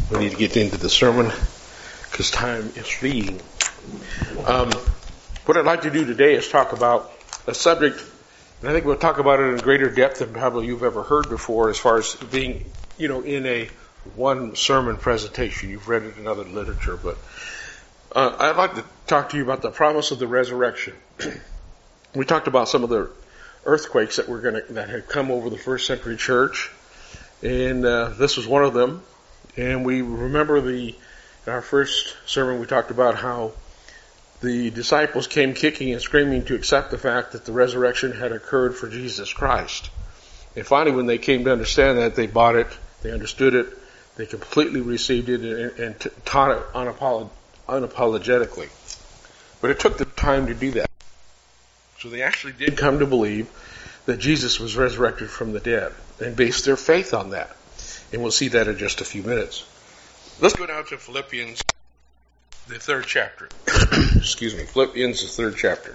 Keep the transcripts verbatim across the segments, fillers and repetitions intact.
We need to get into the sermon because time is fleeting. Um, what I'd like to do today is talk about a subject, and I think we'll talk about it in greater depth than probably you've ever heard before, as far as being, you know, in a one sermon presentation. You've read it in other literature, but uh, I'd like to talk to you about the promise of the resurrection. We talked about some of the earthquakes that were going to that had come over the first century church, and uh, this was one of them. And we remember the in our first sermon we talked about how the disciples came kicking and screaming to accept the fact that the resurrection had occurred for Jesus Christ. And finally, when they came to understand that, they bought it, they understood it, they completely received it, and, and t- taught it unapolog- unapologetically. But it took them time to do that. So they actually did come to believe that Jesus was resurrected from the dead and based their faith on that. And we'll see that in just a few minutes. Let's go down to Philippians, the third chapter. Excuse me, Philippians, the third chapter.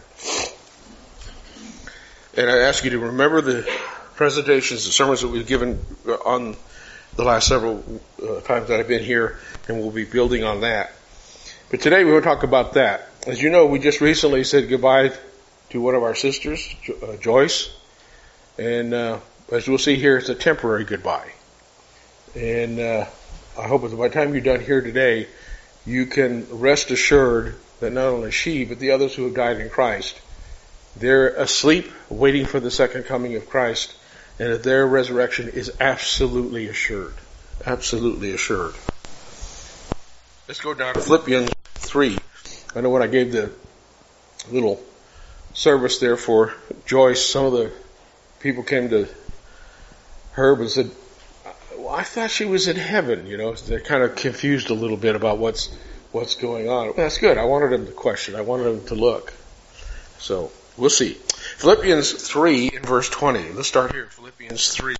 And I ask you to remember the presentations, the sermons that we've given on the last several uh, times that I've been here, and we'll be building on that. But today we want to talk about that. As you know, we just recently said goodbye to one of our sisters, uh, Joyce. And uh, as we'll see here, it's a temporary goodbye. And uh, I hope that by the time you're done here today, you can rest assured that not only she, but the others who have died in Christ, they're asleep, waiting for the second coming of Christ, and that their resurrection is absolutely assured. Absolutely assured. Let's go down to Philippians three. I know when I gave the little service there for Joyce, some of the people came to Herb and said, well, I thought she was in heaven, you know. They're kind of confused a little bit about what's what's going on. Well, that's good. I wanted them to question. I wanted them to look. So, we'll see. Philippians three in verse twenty. Let's start here. Philippians three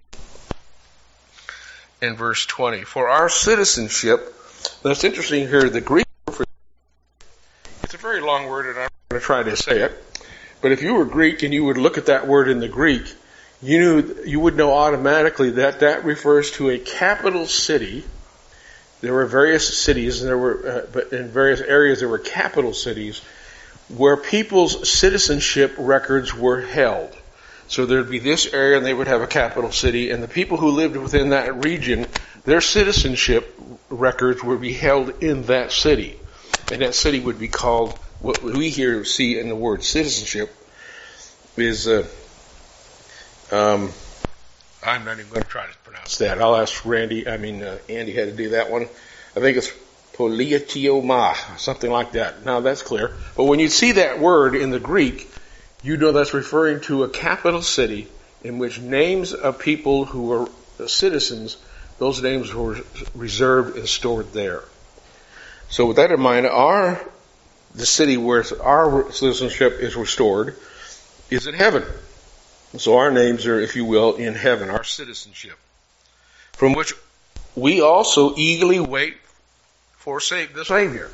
in verse twenty. For our citizenship, that's interesting here, the Greek word for it's a very long word, and I'm going to try to say it. But if you were Greek and you would look at that word in the Greek, you knew, you would know automatically that that refers to a capital city. There were various cities, and there were, uh, but in various areas there were capital cities where people's citizenship records were held. So there'd be this area, and they would have a capital city, and the people who lived within that region, their citizenship records would be held in that city, and that city would be called, what we here see in the word citizenship is. Uh, Um, I'm not even going to try to pronounce that. I'll ask Randy, I mean, uh, Andy had to do that one. I think it's politeoma, something like that. Now that's clear. But when you see that word in the Greek, you know that's referring to a capital city in which names of people who were citizens, those names were reserved and stored there. So with that in mind, our, the city where our citizenship is restored is in heaven. So our names are, if you will, in heaven, our citizenship, from which we also eagerly wait for the Savior.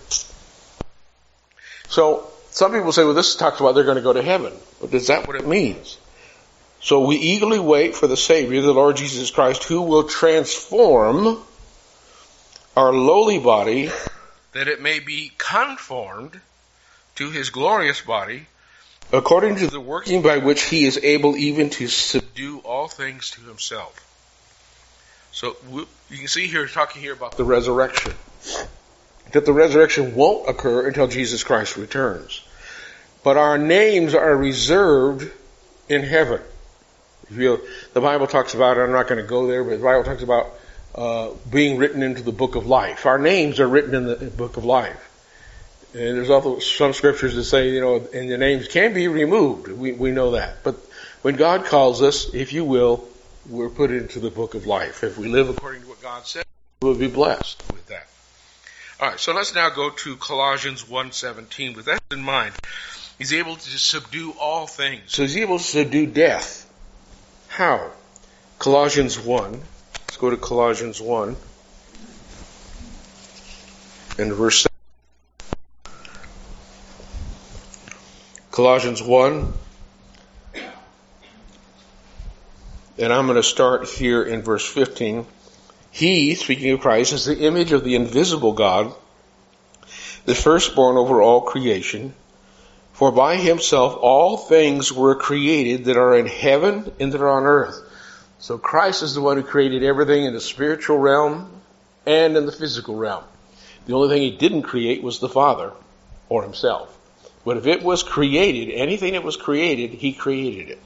So some people say, well, this talks about they're going to go to heaven. But is that what it means? So we eagerly wait for the Savior, the Lord Jesus Christ, who will transform our lowly body that it may be conformed to His glorious body, according to the working by which He is able even to subdue all things to Himself. So you can see here, talking here about the resurrection, that the resurrection won't occur until Jesus Christ returns. But our names are reserved in heaven. If you, the Bible talks about, I'm not going to go there, but the Bible talks about uh, being written into the book of life. Our names are written in the book of life. And there's also some scriptures that say, you know, and the names can be removed. We we know that. But when God calls us, if you will, we're put into the book of life. If we live according to what God said, we'll be blessed with that. All right, so let's now go to Colossians one seventeen. With that in mind, He's able to subdue all things. So He's able to subdue death. How? Colossians one. Let's go to Colossians one. And verse seven. Colossians one, and I'm going to start here in verse fifteen. He, speaking of Christ, is the image of the invisible God, the firstborn over all creation. For by himself all things were created that are in heaven and that are on earth. So Christ is the one who created everything in the spiritual realm and in the physical realm. The only thing he didn't create was the Father or himself. But if it was created, anything that was created, he created it.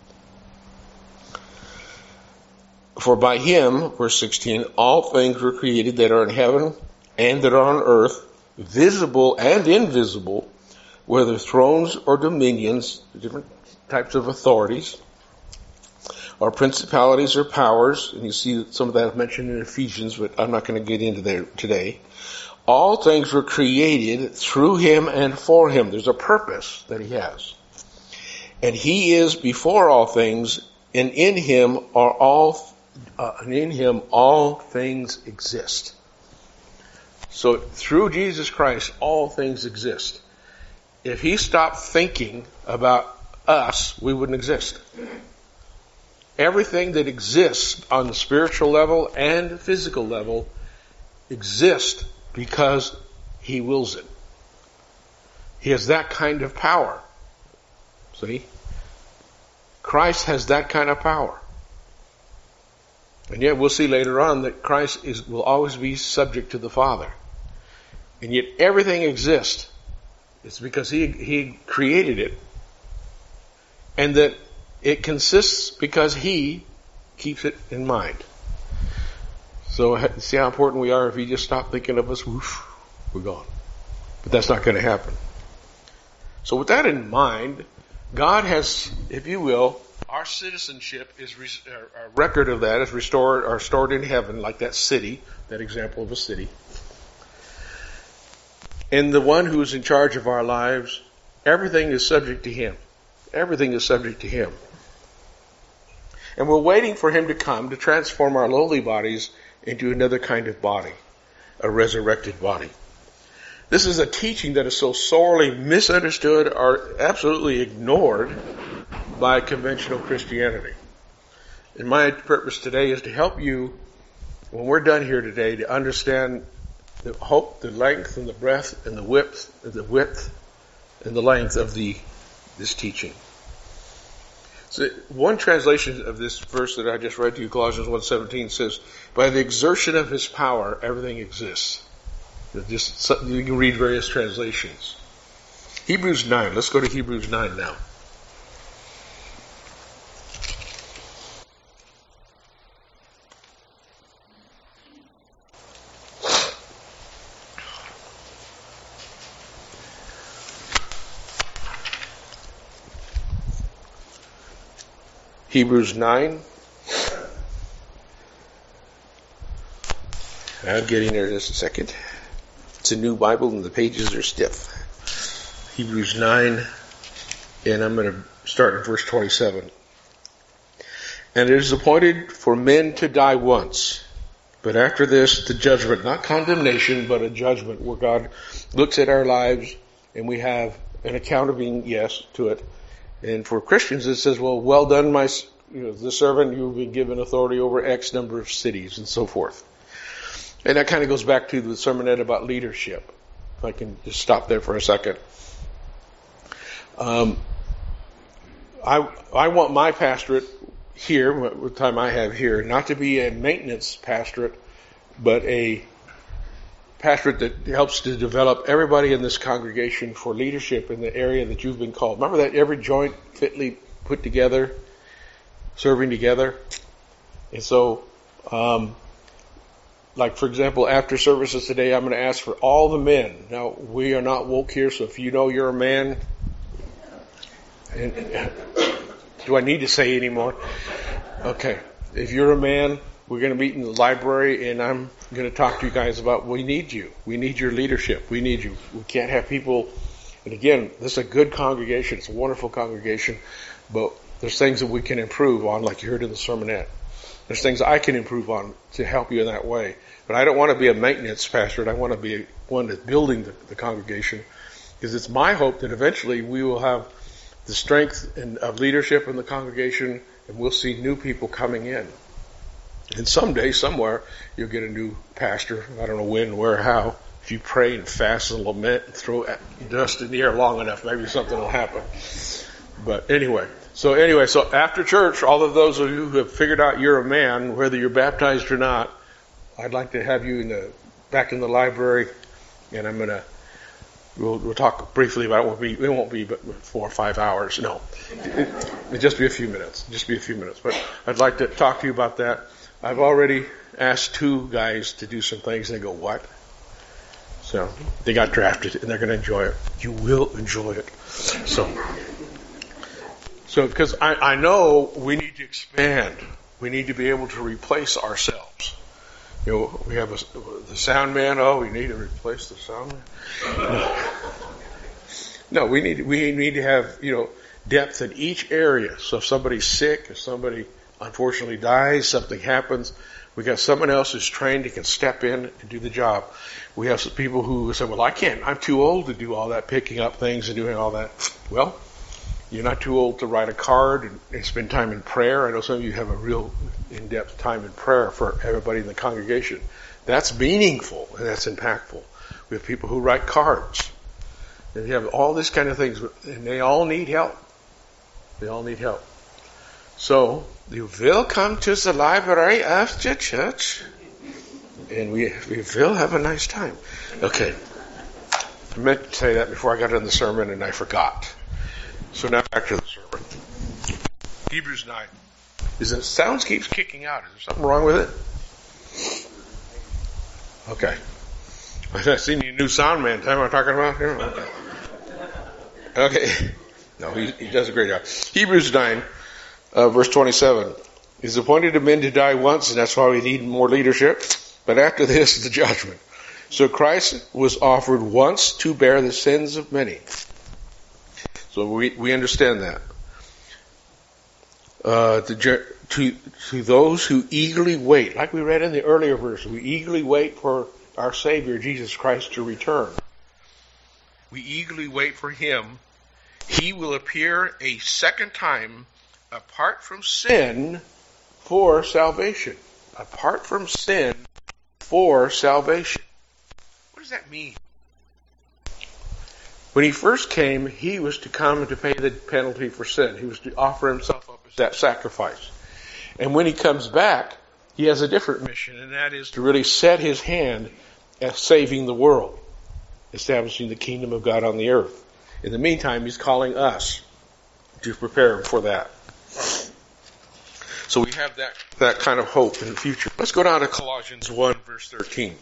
For by him, verse sixteen, all things were created that are in heaven and that are on earth, visible and invisible, whether thrones or dominions, different types of authorities, or principalities or powers, and you see some of that mentioned in Ephesians, but I'm not going to get into there today. All things were created through him and for him. There's a purpose that he has. And he is before all things, and in him are all, uh, and in him all things exist. So through Jesus Christ, all things exist. If he stopped thinking about us, we wouldn't exist. Everything that exists on the spiritual level and physical level exists because he wills it. He has that kind of power. See? Christ has that kind of power. And yet we'll see later on that Christ is will always be subject to the Father. And yet everything exists. It's because he, he created it. And that it consists because he keeps it in mind. So see how important we are. If he just stopped thinking of us, whoosh, we're gone. But that's not going to happen. So with that in mind, God has, if you will, our citizenship is, a record of that is restored or stored in heaven, like that city, that example of a city. And the one who is in charge of our lives, everything is subject to him. Everything is subject to him. And we're waiting for him to come to transform our lowly bodies into another kind of body, a resurrected body. This is a teaching that is so sorely misunderstood or absolutely ignored by conventional Christianity. And my purpose today is to help you, when we're done here today, to understand the hope, the length, and the breadth, and the width, and the width, and the length of the this teaching. So one translation of this verse that I just read to you, Colossians one seventeen, says, "By the exertion of his power, everything exists." Just you can read various translations. Hebrews nine. Let's go to Hebrews nine now. Hebrews nine. I'm getting there in just a second. It's a new Bible and the pages are stiff. Hebrews nine, and I'm going to start in verse twenty-seven. "And it is appointed for men to die once, but after this the judgment," not condemnation, but a judgment where God looks at our lives and we have an accounting, yes, to it. And for Christians it says, well, well done, my, you know, the servant, you've been given authority over X number of cities and so forth. And that kind of goes back to the sermonette about leadership. If I can just stop there for a second. Um, I I want my pastorate here, what time I have here, not to be a maintenance pastorate, but a pastorate that helps to develop everybody in this congregation for leadership in the area that you've been called. Remember that every joint fitly put together, serving together? And so, um, like, for example, after services today, I'm going to ask for all the men. Now, we are not woke here, so if you know you're a man, and, do I need to say any more? Okay. If you're a man, we're going to meet in the library, and I'm going to talk to you guys about, we need you. We need your leadership. We need you. We can't have people, and again, this is a good congregation. It's a wonderful congregation, but there's things that we can improve on, like you heard in the sermonette. There's things I can improve on to help you in that way. But I don't want to be a maintenance pastor. I want to be one that's building the, the congregation, because it's my hope that eventually we will have the strength in, of leadership in the congregation, and we'll see new people coming in. And someday, somewhere, you'll get a new pastor. I don't know when, where, how. If you pray and fast and lament and throw dust in the air long enough, maybe something will happen. But anyway, so anyway, so after church, all of those of you who have figured out you're a man, whether you're baptized or not, I'd like to have you in the back in the library, and I'm gonna we'll, we'll talk briefly about it. Won't be it won't be but four or five hours. No, it, it'll just be a few minutes. Just be a few minutes. But I'd like to talk to you about that. I've already asked two guys to do some things, and they go, "What?" So they got drafted, and they're going to enjoy it. You will enjoy it. So, so because I, I know we need to expand. We need to be able to replace ourselves. You know, we have a, the sound man. Oh, we need to replace the sound man. No, no we need we need to have you know depth in each area. So if somebody's sick, if somebody unfortunately dies, something happens, we got someone else who's trained who can step in and do the job. We have some people who say, well, I can't, I'm too old to do all that, picking up things and doing all that. Well, you're not too old to write a card and, and spend time in prayer. I know some of you have a real in-depth time in prayer for everybody in the congregation. That's meaningful and that's impactful. We have people who write cards. And you have all this kind of things, and they all need help. They all need help. So, you will come to the library after church, and we we will have a nice time. Okay. I meant to say that before I got into the sermon, and I forgot. So now back to the sermon. Hebrews nine. Is it sounds keeps kicking out? Is there something wrong with it? Okay. I seen your new sound man. Time I'm talking about here. Okay. Okay. No, he he does a great job. Hebrews nine. Uh, verse twenty-seven. He's appointed to men to die once, and that's why we need more leadership. But after this is the judgment. So Christ was offered once to bear the sins of many. So we we understand that. Uh, to, to to those who eagerly wait, like we read in the earlier verse, we eagerly wait for our Savior Jesus Christ to return. We eagerly wait for Him. He will appear a second time apart from sin for salvation. Apart from sin for salvation. What does that mean? When He first came, He was to come to pay the penalty for sin. He was to offer Himself up as that sacrifice. And when He comes back, He has a different mission, and that is to really set His hand at saving the world, establishing the kingdom of God on the earth. In the meantime, He's calling us to prepare for that. So we have that, that kind of hope in the future. Let's go down to Colossians one, verse thirteen.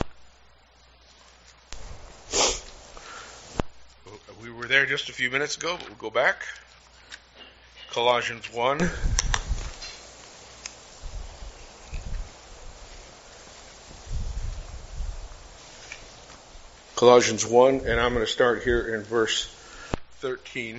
We were there just a few minutes ago, but we'll go back. Colossians one. Colossians one, and I'm going to start here in verse thirteen.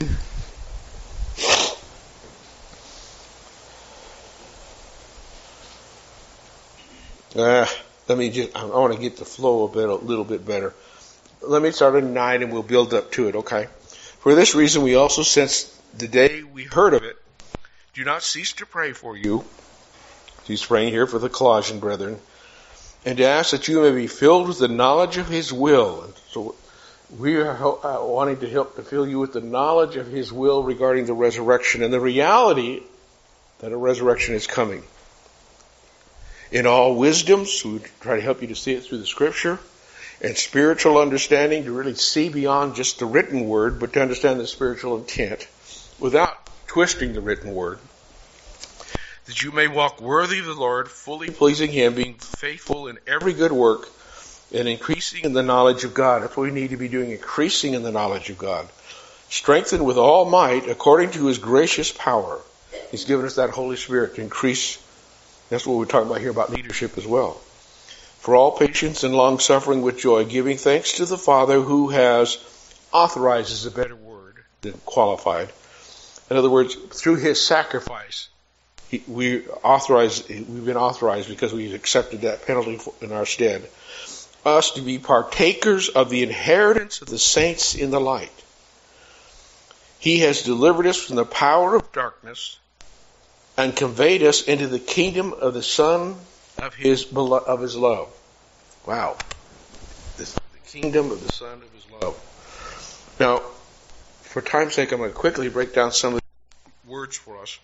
Uh, let me just, I want to get the flow a bit, a little bit better. Let me start at nine and we'll build up to it, okay? For this reason we also, since the day we heard of it, do not cease to pray for you. He's praying here for the Colossian brethren. And to ask that you may be filled with the knowledge of His will. And so we are uh, wanting to help to fill you with the knowledge of His will regarding the resurrection and the reality that a resurrection is coming. In all wisdom, so we try to help you to see it through the Scripture, and spiritual understanding, to really see beyond just the written word, but to understand the spiritual intent without twisting the written word, that you may walk worthy of the Lord, fully pleasing Him, being faithful in every good work, and increasing in the knowledge of God. That's what we need to be doing, increasing in the knowledge of God. Strengthened with all might, according to His gracious power. He's given us that Holy Spirit to increase. That's what we're talking about here about leadership as well. For all patience and long suffering with joy, giving thanks to the Father who has authorized is a better word than qualified. In other words, through His sacrifice, he, we authorized, we've been authorized because we've accepted that penalty in our stead, us to be partakers of the inheritance of the saints in the light. He has delivered us from the power of darkness and conveyed us into the kingdom of the Son of his of his love. Wow. This, the kingdom of the Son of his love. Now, for time's sake, I'm going to quickly break down some of the words for us.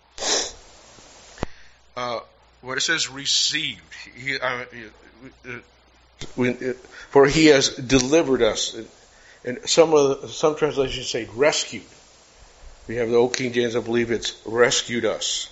Uh, what it says, received. He, uh, we, it, for he has delivered us. And, and some of the, some translations say rescued. We have the Old King James, I believe it's rescued us.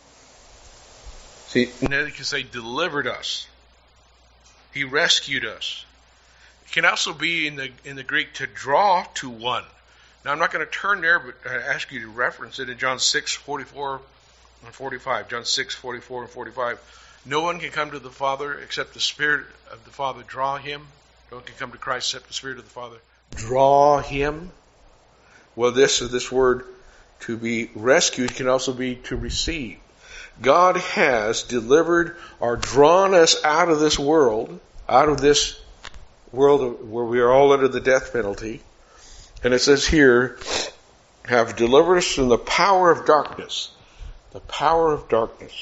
See, now you can say delivered us. He rescued us. It can also be in the in the Greek to draw to one. Now I'm not going to turn there, but I ask you to reference it in John six forty-four and forty-five. John six forty-four and forty-five. No one can come to the Father except the Spirit of the Father draw him. No one can come to Christ except the Spirit of the Father draw him. Well, this this word to be rescued can also be to receive. God has delivered or drawn us out of this world, out of this world where we are all under the death penalty. And it says here, have delivered us from the power of darkness. The power of darkness.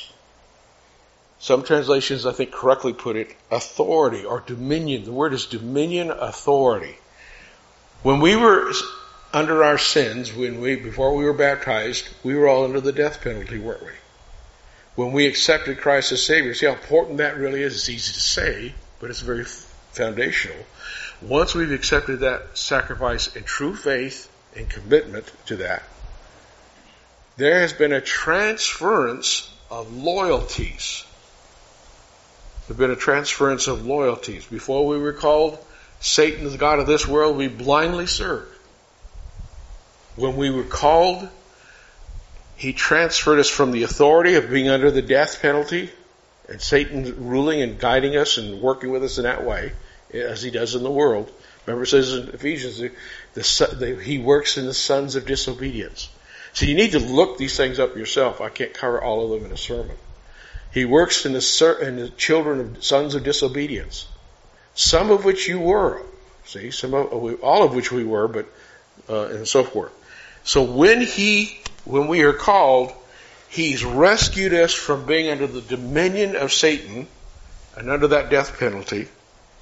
Some translations, I think, correctly put it, authority or dominion. The word is dominion, authority. When we were under our sins, when we before we were baptized, we were all under the death penalty, weren't we? When we accepted Christ as Savior, see how important that really is. It's easy to say, but it's very foundational. Once we've accepted that sacrifice in true faith and commitment to that, there has been a transference of loyalties. There's been a transference of loyalties. Before we were called Satan, the god of this world, we blindly served. When we were called, he transferred us from the authority of being under the death penalty and Satan ruling and guiding us and working with us in that way, as he does in the world. Remember it says in Ephesians, the, the, the, he works in the sons of disobedience. So you need to look these things up yourself. I can't cover all of them in a sermon. He works in the, in the children of sons of disobedience, some of which you were. See, some of, all of which we were, but uh, and so forth. So when he, when we are called, he's rescued us from being under the dominion of Satan and under that death penalty,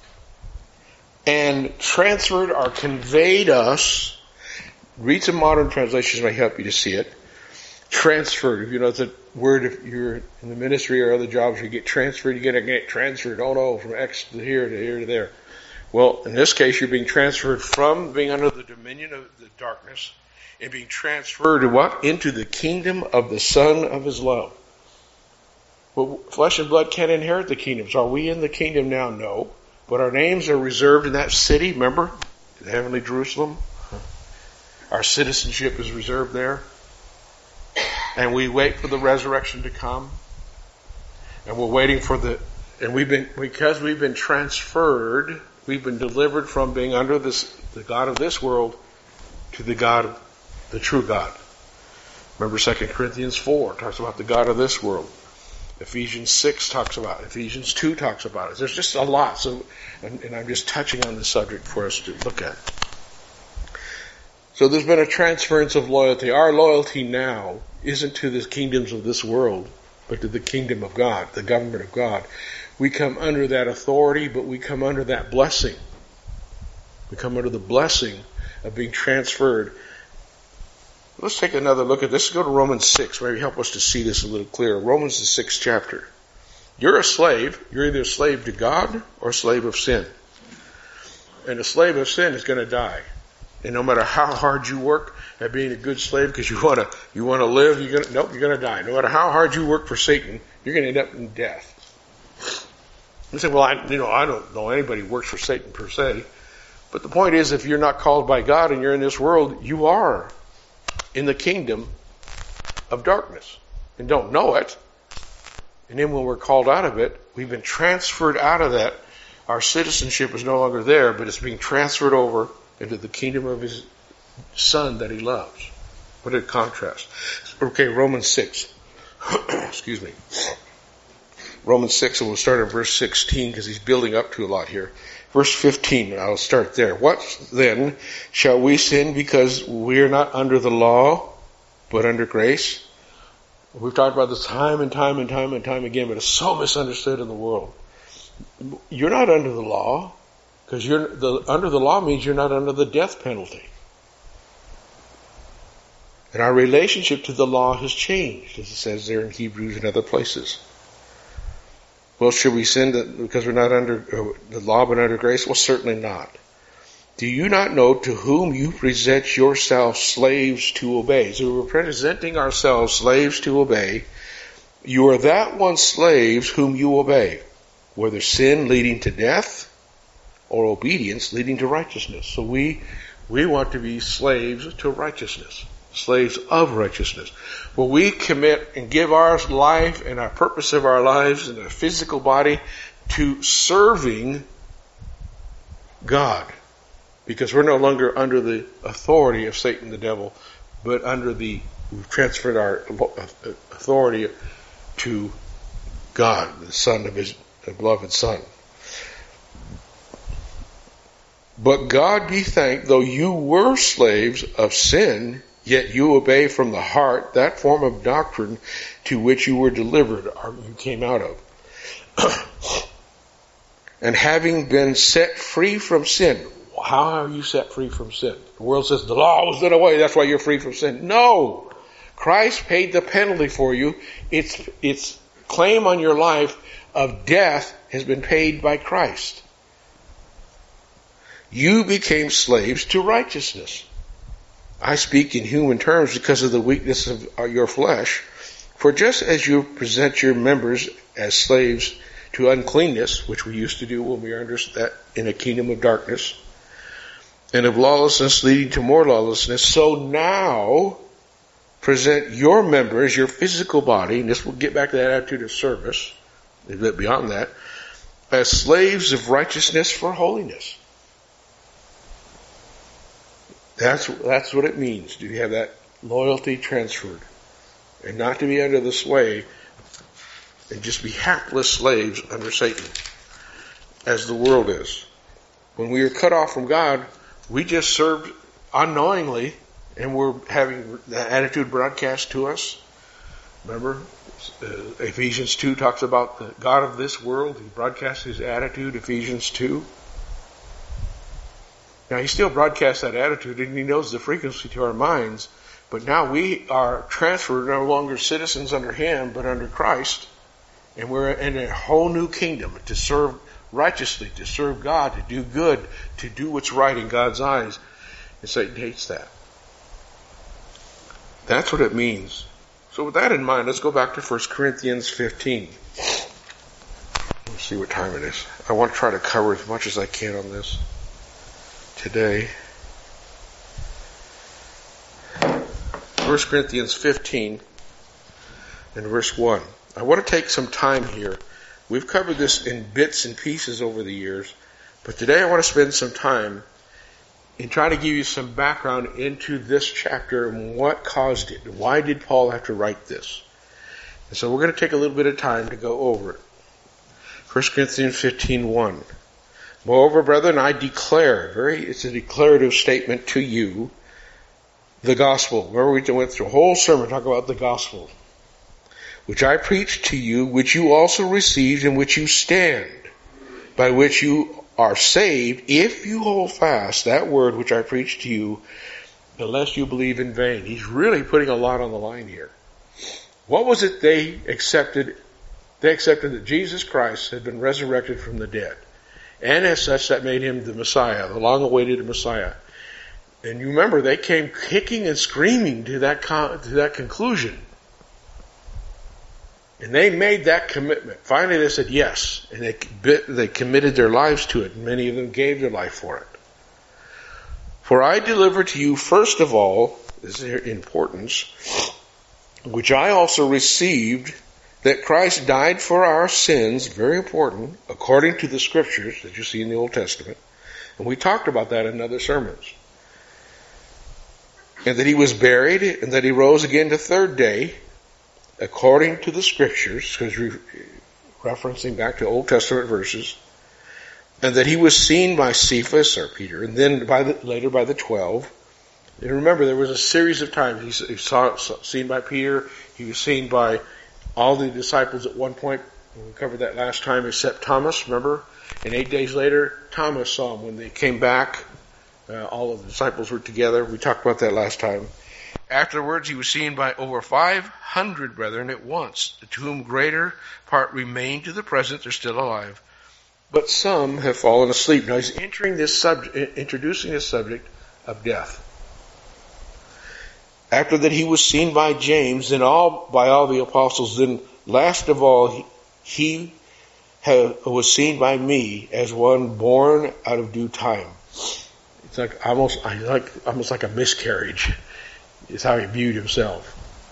and transferred or conveyed us. Read some modern translations may help you to see it. Transferred. If you know the word, if you're in the ministry or other jobs, you get transferred, you get, get transferred. Oh no, from X to here to here to there. Well, in this case, you're being transferred from being under the dominion of the darkness and being transferred to what? Into the kingdom of the Son of his love. Well, flesh and blood can't inherit the kingdoms. Are we in the kingdom now? No. But our names are reserved in that city, remember? The heavenly Jerusalem. Our citizenship is reserved there. And we wait for the resurrection to come. And we're waiting for the, and we've been, because we've been transferred, we've been delivered from being under this, the God of this world to the God of the true God. Remember Second Corinthians four talks about the God of this world. Ephesians six talks about it. Ephesians two talks about it. There's just a lot. So, and, and I'm just touching on the subject for us to look at. So there's been a transference of loyalty. Our loyalty now isn't to the kingdoms of this world, but to the kingdom of God, the government of God. We come under that authority, but we come under that blessing. We come under the blessing of being transferred. Let's take another look at this. Let's go to Romans six. Maybe help us to see this a little clearer. Romans the sixth chapter. You're a slave. You're either a slave to God or a slave of sin. And a slave of sin is going to die. And no matter how hard you work at being a good slave, because you want to, you want to live, you're going to, nope, you're going to die. No matter how hard you work for Satan, you're going to end up in death. You say, well, I, you know, I don't know anybody who works for Satan per se. But the point is, if you're not called by God and you're in this world, you are in the kingdom of darkness and don't know it. And then when we're called out of it, we've been transferred out of that. Our citizenship is no longer there, but it's being transferred over into the kingdom of his Son that he loves. What a contrast. Okay, Romans six. Excuse me. Romans six, and we'll start at verse sixteen because he's building up to a lot here. Verse fifteen, and I'll start there. What then? Shall we sin because we are not under the law, but under grace? We've talked about this time and time and time and time again, but it's so misunderstood in the world. You're not under the law, because you're the under the law means you're not under the death penalty. And our relationship to the law has changed, as it says there in Hebrews and other places. Well, should we sin that because we're not under uh, the law but under grace? Well, certainly not. Do you not know to whom you present yourselves slaves to obey? So we're presenting ourselves slaves to obey. You are that one slaves whom you obey, whether sin leading to death or obedience leading to righteousness. So we we want to be slaves to righteousness, slaves of righteousness. Well, we commit and give our life and our purpose of our lives and our physical body to serving God. Because we're no longer under the authority of Satan the devil, but under the, we've transferred our authority to God, the Son of His beloved Son. But God be thanked, though you were slaves of sin, yet you obey from the heart that form of doctrine to which you were delivered, or you came out of. And having been set free from sin. How are you set free from sin? The world says the law was done away, that's why you're free from sin. No! Christ paid the penalty for you. Its, its claim on your life of death has been paid by Christ. You became slaves to righteousness. I speak in human terms because of the weakness of your flesh. For just as you present your members as slaves to uncleanness, which we used to do when we were under that in a kingdom of darkness, and of lawlessness leading to more lawlessness, so now present your members, your physical body, and this will get back to that attitude of service, a bit beyond that, as slaves of righteousness for holiness. That's, that's what it means to have that loyalty transferred, and not to be under the sway and just be hapless slaves under Satan, as the world is. When we are cut off from God, we just served unknowingly, and we're having the attitude broadcast to us. Remember, uh, Ephesians two talks about the God of this world. He broadcasts his attitude, Ephesians two. Now, he still broadcasts that attitude, and he knows the frequency to our minds, but now we are transferred, no longer citizens under him, but under Christ, and we're in a whole new kingdom to serve righteously, to serve God, to do good, to do what's right in God's eyes. And Satan hates that. That's what it means. So with that in mind, let's go back to First Corinthians fifteen. Let's see what time it is. I want to try to cover as much as I can on this today. First Corinthians fifteen and verse one. I want to take some time here. We've covered this in bits and pieces over the years, but today I want to spend some time in trying to give you some background into this chapter and what caused it. Why did Paul have to write this? And so we're going to take a little bit of time to go over it. First Corinthians fifteen one. Moreover, brethren, I declare, very, it's a declarative statement to you, the gospel. Remember we went through a whole sermon talking about the gospel, which I preached to you, which you also received, in which you stand, by which you are saved, if you hold fast that word which I preached to you, unless you believe in vain. He's really putting a lot on the line here. What was it they accepted? They accepted that Jesus Christ had been resurrected from the dead. And as such, that made him the Messiah, the long-awaited Messiah. And you remember, they came kicking and screaming to that con- to that conclusion. And they made that commitment. Finally, they said yes, and they they committed their lives to it, and many of them gave their life for it. For I delivered to you first of all, this is importance, which I also received, that Christ died for our sins, very important, according to the Scriptures that you see in the Old Testament. And we talked about that in other sermons. And that he was buried, and that he rose again the third day, according to the Scriptures, because we're referencing back to Old Testament verses, and that he was seen by Cephas, or Peter, and then by the, later by the twelve. And remember, there was a series of times he, he saw, saw seen by Peter, He was seen by all the disciples at one point. We covered that last time, except Thomas, remember? And eight days later, Thomas saw him when they came back. Uh, all of the disciples were together. We talked about that last time. Afterwards, he was seen by over five hundred brethren at once, to whom greater part remain to the present, they're still alive. But some have fallen asleep. Now he's entering this subject, introducing this subject of death. After that, he was seen by James, and all by all the apostles. Then, last of all, he, he have, was seen by me as one born out of due time. It's like almost, like almost like a miscarriage. Is how he viewed himself.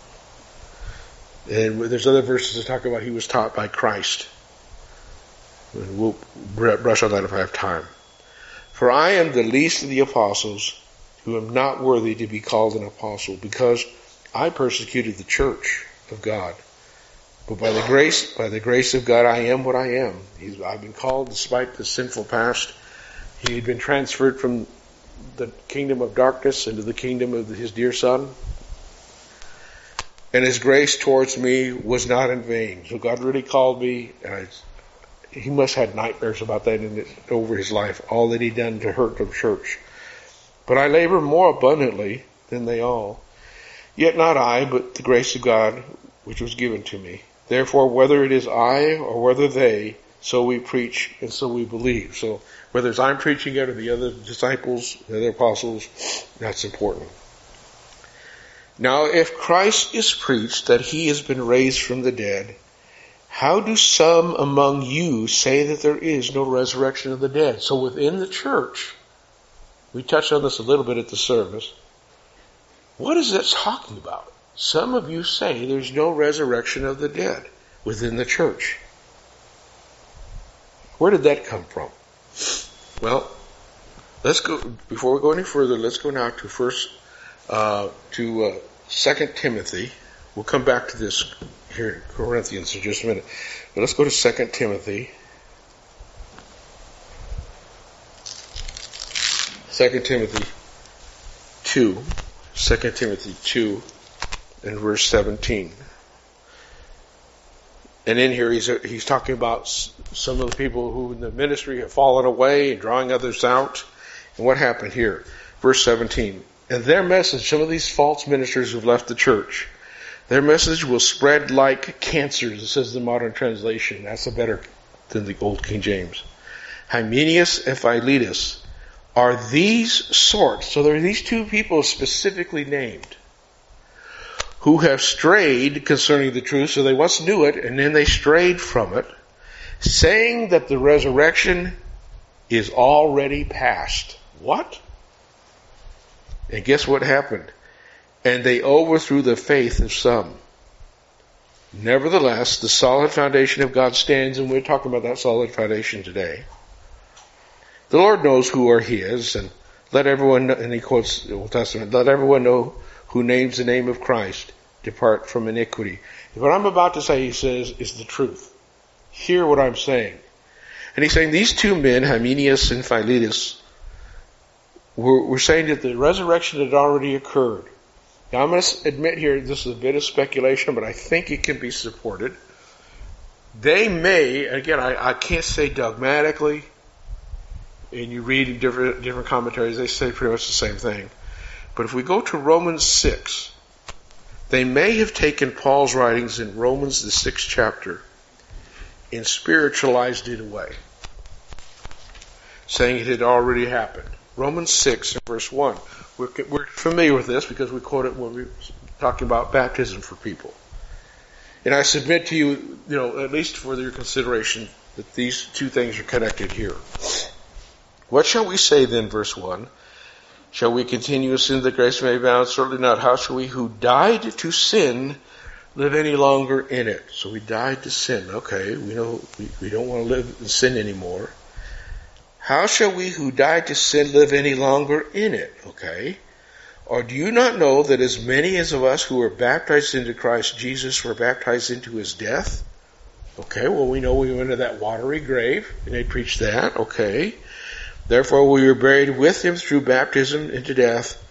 And there's other verses that talk about he was taught by Christ. And we'll brush on that if I have time. For I am the least of the apostles, who am not worthy to be called an apostle, because I persecuted the church of God. But by the grace, by the grace of God, I am what I am. He's, I've been called despite the sinful past. He had been transferred from the kingdom of darkness into the kingdom of his dear Son. And his grace towards me was not in vain. So God really called me, and I, he must have had nightmares about that in it, over his life, all that he'd done to hurt the church. But I labor more abundantly than they all. Yet not I, but the grace of God, which was given to me. Therefore, whether it is I or whether they, so we preach and so we believe. So whether it's I'm preaching it or the other disciples, the other apostles, that's important. Now, if Christ is preached that he has been raised from the dead, how do some among you say that there is no resurrection of the dead? So within the church, we touched on this a little bit at the service. What is that talking about? Some of you say there's no resurrection of the dead within the church. Where did that come from? Well, let's go, before we go any further, let's go now to first, uh, to, uh, Second Timothy. We'll come back to this here in Corinthians in just a minute. But let's go to Second Timothy. Second Timothy two. Second Timothy two and verse seventeen. And in here he's, he's talking about some of the people who in the ministry have fallen away and drawing others out. And what happened here? Verse seventeen. And their message, some of these false ministers who've left the church, their message will spread like cancers. It says in the modern translation. That's a better than the old King James. Hymenaeus and Philetus are these sorts. So there are these two people specifically named who have strayed concerning the truth. So they once knew it and then they strayed from it, saying that the resurrection is already past. What? And guess what happened? And they overthrew the faith of some. Nevertheless, the solid foundation of God stands, and we're talking about that solid foundation today. The Lord knows who are his, and let everyone know, and he quotes the Old Testament, let everyone know who names the name of Christ depart from iniquity. What I'm about to say, he says, is the truth. Hear what I'm saying. And he's saying these two men, Hymenaeus and Philetus, were, were saying that the resurrection had already occurred. Now I'm going to admit here, this is a bit of speculation, but I think it can be supported. They may, again, I, I can't say dogmatically, and you read in different, different commentaries, they say pretty much the same thing. But if we go to Romans six, they may have taken Paul's writings in Romans, the sixth chapter, and spiritualized it away, saying it had already happened. Romans six and verse one. We're, we're familiar with this because we quote it when we're talking about baptism for people. And I submit to you, you know, at least for your consideration, that these two things are connected here. What shall we say then, verse one? Shall we continue in sin that grace may abound? Certainly not. How shall we who died to sin live any longer in it? So we died to sin. Okay, we know we, we don't want to live in sin anymore. How shall we who died to sin live any longer in it? Okay. Or do you not know that as many as of us who were baptized into Christ Jesus were baptized into his death? Okay, well we know we went into that watery grave, and they preached that. Okay. Therefore we were buried with him through baptism into death,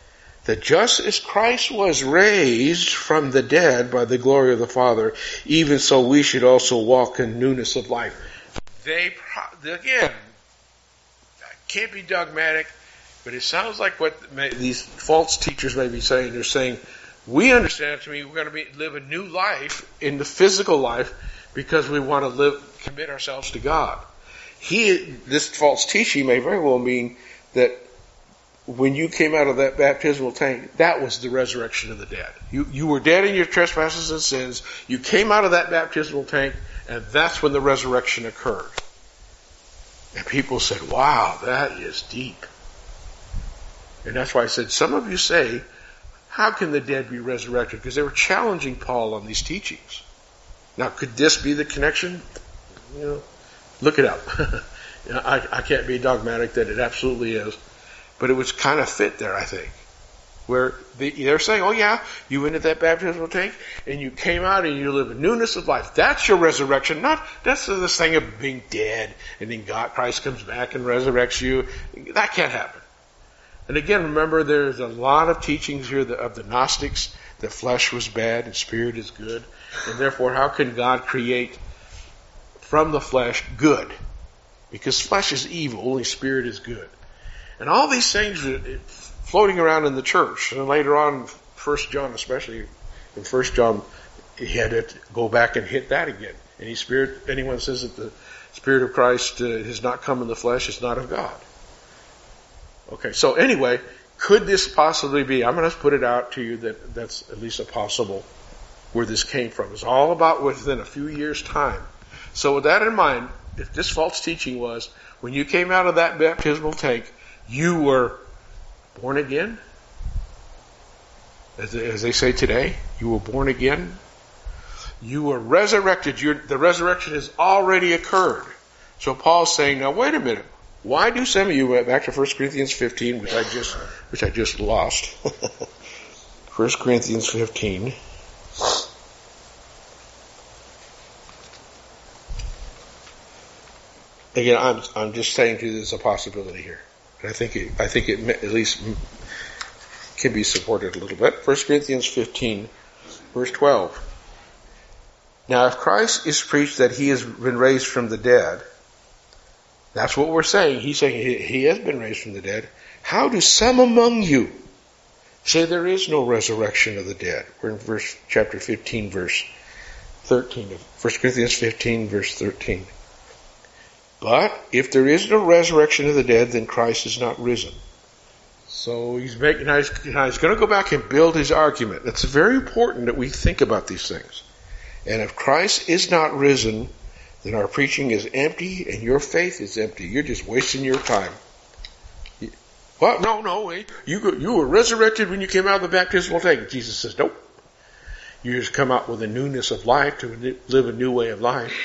that just as Christ was raised from the dead by the glory of the Father, even so we should also walk in newness of life. They, again, can't be dogmatic, but it sounds like what may, these false teachers may be saying. They're saying, we understand to me we're going to be, live a new life in the physical life because we want to live, commit ourselves to God. He, this false teaching may very well mean that when you came out of that baptismal tank, that was the resurrection of the dead. You, you were dead in your trespasses and sins. You came out of that baptismal tank, and that's when the resurrection occurred. And people said, wow, that is deep. And that's why I said, some of you say, how can the dead be resurrected? Because they were challenging Paul on these teachings. Now, could this be the connection? You know, look it up. I, I can't be dogmatic that it absolutely is. But it was kind of fit there, I think. Where they, they're saying, oh yeah, you went into that baptismal tank and you came out and you live in newness of life. That's your resurrection. Not, that's this thing of being dead and then God, Christ comes back and resurrects you. That can't happen. And again, remember there's a lot of teachings here of the Gnostics that flesh was bad and spirit is good. And therefore, how can God create from the flesh good? Because flesh is evil, only spirit is good. And all these things are floating around in the church. And later on, First John especially, in First John, he had to go back and hit that again. Any spirit, anyone says that the Spirit of Christ uh, has not come in the flesh is not of God. Okay, so anyway, could this possibly be, I'm going to put it out to you that that's at least a possible where this came from. It's all about within a few years' time. So with that in mind, if this false teaching was, when you came out of that baptismal tank, you were born again? As, as they say today, you were born again? You were resurrected. You're, the resurrection has already occurred. So Paul's saying, now wait a minute. Why do some of you, went back to First Corinthians fifteen, which I just, which I just lost. First Corinthians fifteen. Again, I'm, I'm just saying to you there's a possibility here. And I think it, I think it at least can be supported a little bit. First Corinthians fifteen, verse twelve. Now, if Christ is preached that he has been raised from the dead, that's what we're saying. He's saying he, he has been raised from the dead. How do some among you say there is no resurrection of the dead? We're in verse chapter fifteen, verse thirteen of First Corinthians fifteen, verse thirteen. But if there is no resurrection of the dead, then Christ is not risen. So he's making, now he's, now he's going to go back and build his argument. It's very important that we think about these things. And if Christ is not risen, then our preaching is empty and your faith is empty. You're just wasting your time. Well, no, no, wait. You, you were resurrected when you came out of the baptismal tank. Jesus says, nope. You just come out with a newness of life to live a new way of life.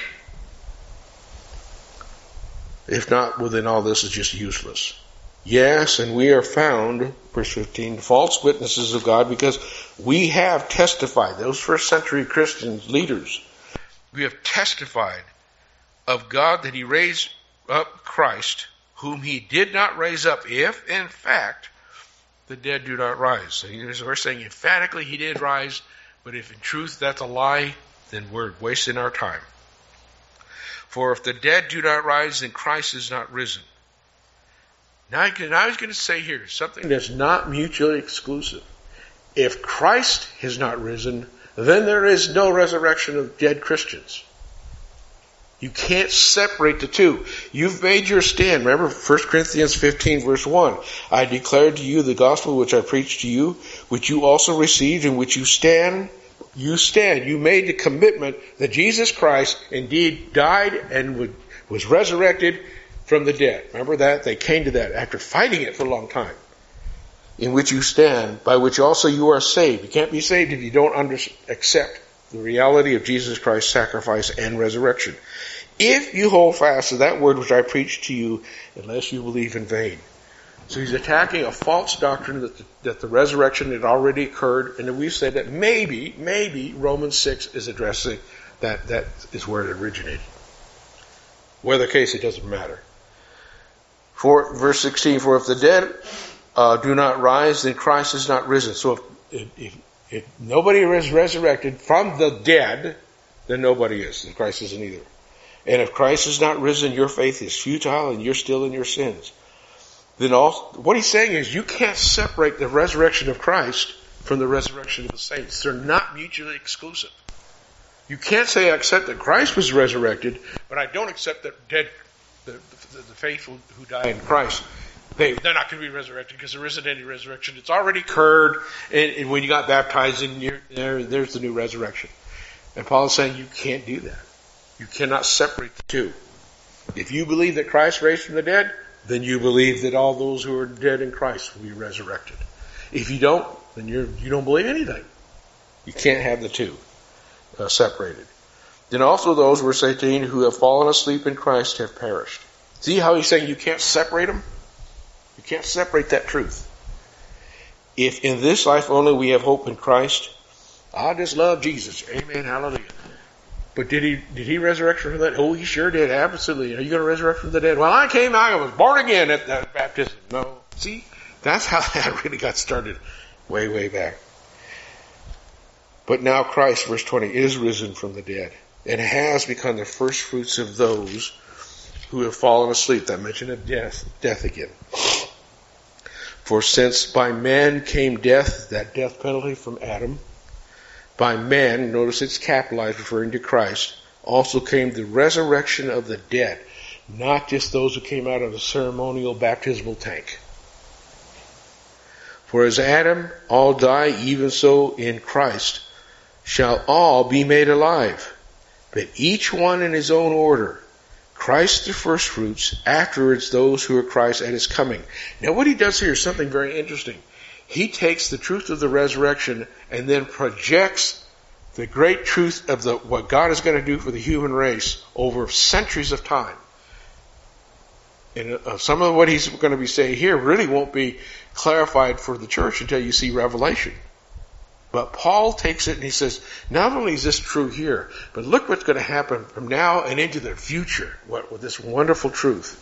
If not, well, then all this is just useless. Yes, and we are found, verse fifteen, false witnesses of God because we have testified, those first century Christians, leaders, we have testified of God that he raised up Christ, whom he did not raise up, if, in fact, the dead do not rise. So we're saying emphatically he did rise, but if in truth that's a lie, then we're wasting our time. For if the dead do not rise, then Christ is not risen. Now, now I was going to say here something that's not mutually exclusive. If Christ has not risen, then there is no resurrection of dead Christians. You can't separate the two. You've made your stand. Remember First Corinthians fifteen, verse one. I declared to you the gospel which I preached to you, which you also received, in which you stand. You stand. You made the commitment that Jesus Christ indeed died and was resurrected from the dead. Remember that? They came to that after fighting it for a long time. In which you stand, by which also you are saved. You can't be saved if you don't under, accept the reality of Jesus Christ's sacrifice and resurrection. If you hold fast to that word which I preached to you, unless you believe in vain. So he's attacking a false doctrine that the, that the resurrection had already occurred, and we've said that maybe, maybe Romans six is addressing that, that is where it originated. Whether case, it doesn't matter. For verse sixteen, for if the dead uh, do not rise, then Christ is not risen. So if, if, if, if nobody is resurrected from the dead, then nobody is, and Christ isn't either. And if Christ is not risen, your faith is futile and you're still in your sins. Then all, what he's saying is you can't separate the resurrection of Christ from the resurrection of the saints. They're not mutually exclusive. You can't say I accept that Christ was resurrected, but I don't accept that dead, the, the, the faithful who die in Christ, they, they're not going to be resurrected because there isn't any resurrection. It's already occurred, and, and when you got baptized, in your, there, there's the new resurrection. And Paul is saying you can't do that. You cannot separate the two. If you believe that Christ raised from the dead, then you believe that all those who are dead in Christ will be resurrected. If you don't, then you're, you don't believe anything. You can't have the two uh, separated. Then also those, verse eighteen, who have fallen asleep in Christ have perished. See how he's saying you can't separate them? You can't separate that truth. If in this life only we have hope in Christ, I just love Jesus. Amen. Hallelujah. But did he did he resurrect from the dead? Oh, he sure did. Absolutely. Are you going to resurrect from the dead? Well, I came out. I was born again at that baptism. No. See, that's how that really got started way, way back. But now Christ, verse twenty, is risen from the dead and has become the first fruits of those who have fallen asleep. That mention of death, death again. For since by man came death, that death penalty from Adam, by man, notice it's capitalized referring to Christ, also came the resurrection of the dead, not just those who came out of the ceremonial baptismal tank. For as Adam all die, even so in Christ shall all be made alive, but each one in his own order. Christ the firstfruits, afterwards those who are Christ at his coming. Now what he does here is something very interesting. He takes the truth of the resurrection and then projects the great truth of the what God is going to do for the human race over centuries of time. And uh, some of what he's going to be saying here really won't be clarified for the church until you see Revelation. But Paul takes it and he says, not only is this true here, but look what's going to happen from now and into the future. What with this wonderful truth.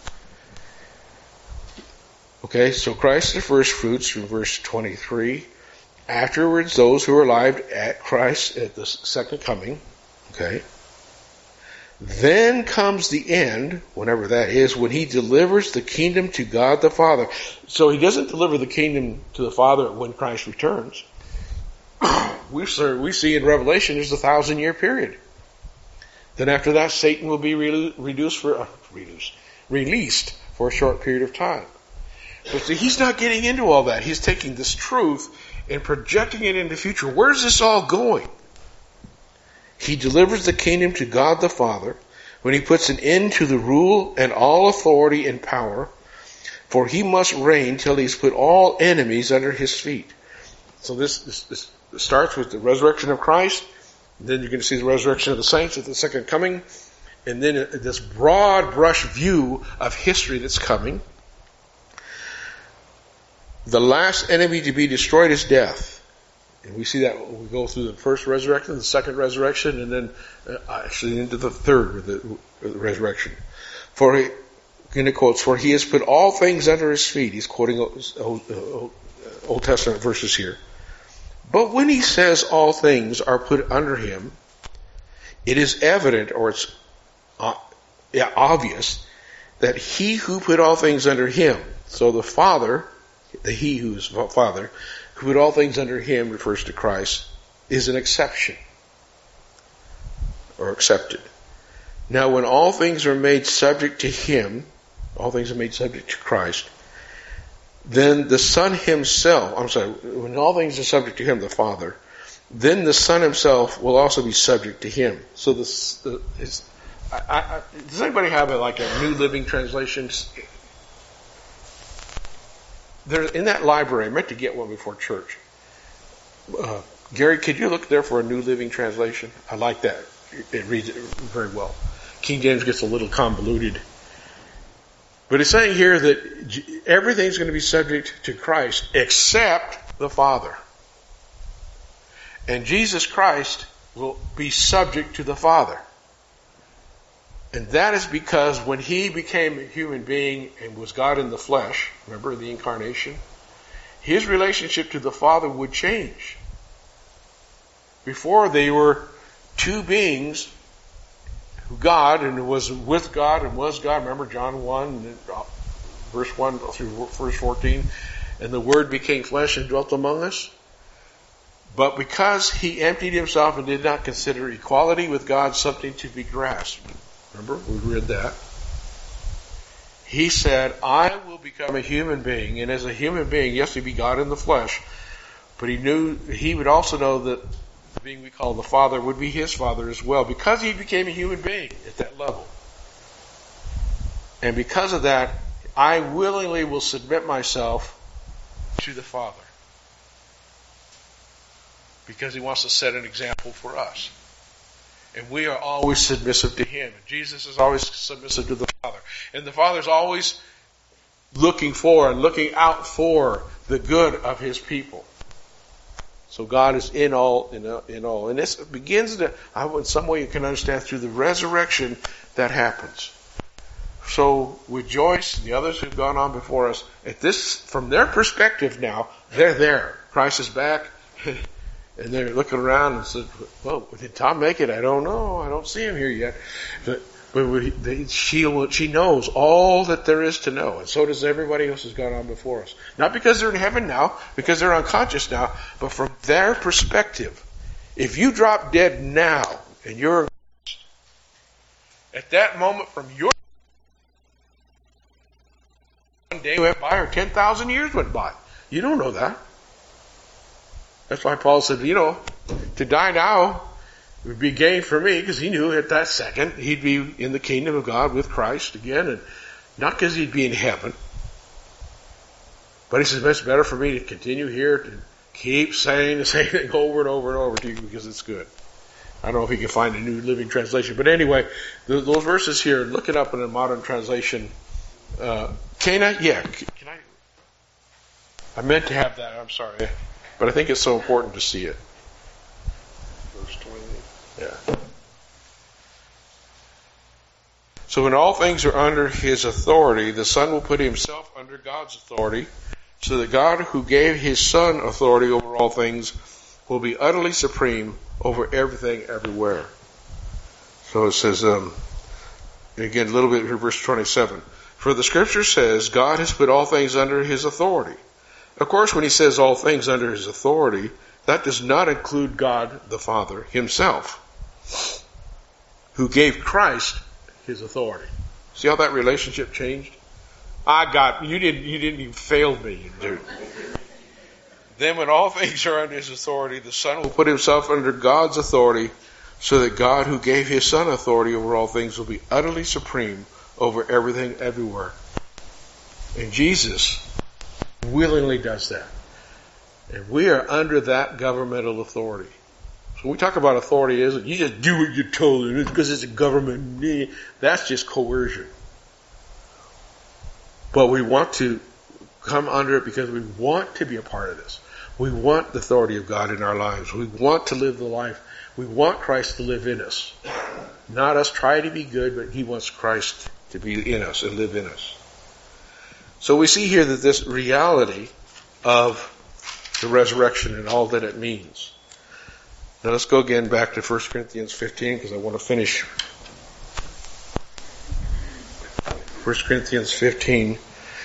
Okay, so Christ the first fruits from verse twenty-three. Afterwards, those who are alive at Christ at the second coming. Okay. Then comes the end, whenever that is, when he delivers the kingdom to God the Father. So he doesn't deliver the kingdom to the Father when Christ returns. We see in Revelation there's a thousand year period. Then after that, Satan will be re- reduced for uh, reduced, released for a short period of time. But see, he's not getting into all that. He's taking this truth and projecting it into the future. Where's this all going? He delivers the kingdom to God the Father when he puts an end to the rule and all authority and power, for he must reign till he's put all enemies under his feet. So this, this, this starts with the resurrection of Christ. Then you're going to see the resurrection of the saints at the second coming. And then this broad brush view of history that's coming. The last enemy to be destroyed is death. And we see that when we go through the first resurrection, the second resurrection, and then uh, actually into the third the, the resurrection. For he, in the quotes, for he has put all things under his feet. He's quoting Old, Old, Old Testament verses here. But when he says all things are put under him, it is evident, or it's uh, yeah, obvious, that he who put all things under him, so the Father, the he who is Father, who put all things under him, refers to Christ, is an exception, or accepted. Now when all things are made subject to him, all things are made subject to Christ, then the Son himself, I'm sorry, when all things are subject to him, the Father, then the Son himself will also be subject to him. So this, the, his, I, I, does anybody have a, like a New Living Translation? There, in that library, I meant to get one before church. Uh, Gary, could you look there for a New Living Translation? I like that. It reads it very well. King James gets a little convoluted. But it's saying here that everything's going to be subject to Christ except the Father. And Jesus Christ will be subject to the Father. And that is because when he became a human being and was God in the flesh, remember the incarnation, his relationship to the Father would change. Before, they were two beings, God, and was with God and was God. Remember John one, verse one through verse fourteen. And the Word became flesh and dwelt among us. But because he emptied himself and did not consider equality with God something to be grasped. Remember, we read that. He said, I will become a human being. And as a human being, yes, he'd be God in the flesh. But he knew, he would also know that the being we call the Father would be his Father as well. Because he became a human being at that level. And because of that, I willingly will submit myself to the Father. Because he wants to set an example for us. And we are always submissive to him. And Jesus is always submissive to the Father. And the Father is always looking for and looking out for the good of his people. So God is in all, in, in all. And this begins to, in some way you can understand through the resurrection that happens. So with Joyce and the others who've gone on before us, at this, from their perspective now, they're there. Christ is back. And they're looking around and said, well, did Tom make it? I don't know. I don't see him here yet. But, but they, she, she knows all that there is to know. And so does everybody else who's gone on before us. Not because they're in heaven now, because they're unconscious now, but from their perspective. If you drop dead now, and you're at that moment from your one day went by or ten thousand years went by. You don't know that. That's why Paul said, you know, to die now would be gain for me, because he knew at that second he'd be in the kingdom of God with Christ again, and not because he'd be in heaven. But he says, it's better for me to continue here to keep saying the same thing over and over and over to you because it's good. I don't know if he can find a New Living Translation. But anyway, those verses here, look it up in a modern translation. Uh, Cana? Yeah. Can I? I meant to have that. I'm sorry. But I think it's so important to see it. Verse twenty-eight. Yeah. So when all things are under his authority, the Son will put himself under God's authority, so that God, who gave his Son authority over all things, will be utterly supreme over everything everywhere. So it says, um, again, a little bit here, verse twenty-seven. For the Scripture says, God has put all things under his authority. Of course, when he says all things under his authority, that does not include God the Father himself, who gave Christ his authority. See how that relationship changed? I got, you didn't, you didn't even fail me, dude. Then when all things are under his authority, the Son will put himself under God's authority, so that God, who gave his Son authority over all things, will be utterly supreme over everything everywhere. And Jesus willingly does that. And we are under that governmental authority. So when we talk about authority, isn't you just do what you're told because it's a government. That's just coercion. But we want to come under it because we want to be a part of this. We want the authority of God in our lives. We want to live the life. We want Christ to live in us. Not us try to be good, but he wants Christ to be in us and live in us. So we see here that this reality of the resurrection and all that it means. Now let's go again back to First Corinthians fifteen, because I want to finish First Corinthians fifteen.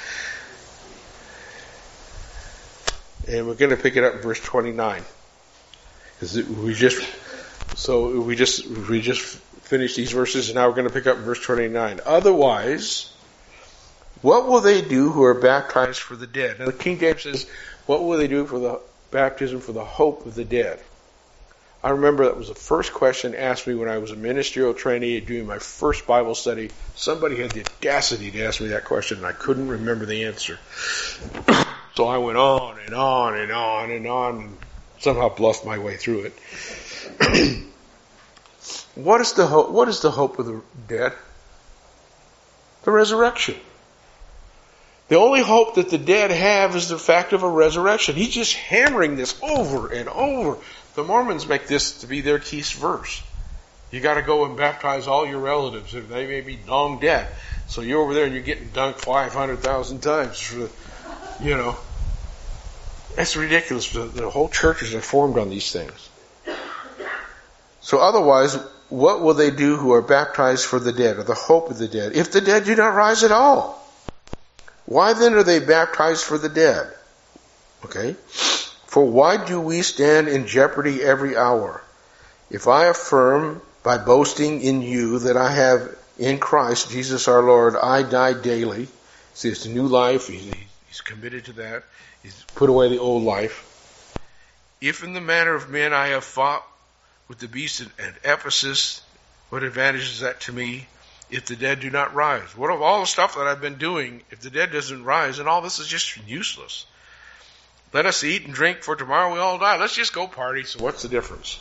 And we're going to pick it up in verse twenty-nine. Because we just so we just we just finished these verses, and now we're going to pick up in verse twenty-nine. Otherwise, what will they do who are baptized for the dead? Now the King James says, what will they do for the baptism for the hope of the dead? I remember that was the first question asked me when I was a ministerial trainee doing my first Bible study. Somebody had the audacity to ask me that question, and I couldn't remember the answer. So I went on and on and on and on, and somehow bluffed my way through it. What is the hope? What is the hope of the dead? The resurrection. The only hope that the dead have is the fact of a resurrection. He's just hammering this over and over. The Mormons make this to be their key verse. You got to go and baptize all your relatives, if they may be long dead. So you're over there and you're getting dunked five hundred thousand times for the, you know. That's ridiculous. The, the whole churches are formed on these things. So otherwise, what will they do who are baptized for the dead, or the hope of the dead, if the dead do not rise at all? Why then are they baptized for the dead? Okay? For why do we stand in jeopardy every hour? If I affirm by boasting in you that I have in Christ Jesus our Lord, I die daily. See, it's a new life. He's, he's committed to that. He's put away the old life. If in the manner of men I have fought with the beast at Ephesus, what advantage is that to me if the dead do not rise? What of all the stuff that I've been doing, if the dead doesn't rise, and all this is just useless? Let us eat and drink, for tomorrow we all die. Let's just go party. So what's the difference?